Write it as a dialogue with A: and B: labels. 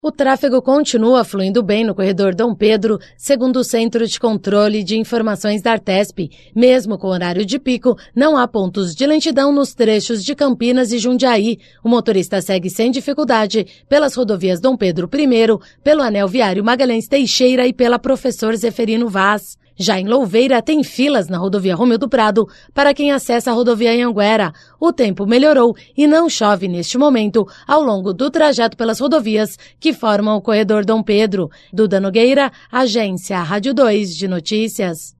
A: O tráfego continua fluindo bem no corredor Dom Pedro, segundo o Centro de Controle de Informações da Artesp. Mesmo com horário de pico, não há pontos de lentidão nos trechos de Campinas e Jundiaí. O motorista segue sem dificuldade pelas rodovias Dom Pedro I, pelo anel viário Magalhães Teixeira e pela Professor Zeferino Vaz. Já em Louveira, tem filas na rodovia Romeu do Prado para quem acessa a rodovia Anhanguera. O tempo melhorou e não chove neste momento ao longo do trajeto pelas rodovias que formam o corredor Dom Pedro. Duda Nogueira, Agência Rádio 2 de Notícias.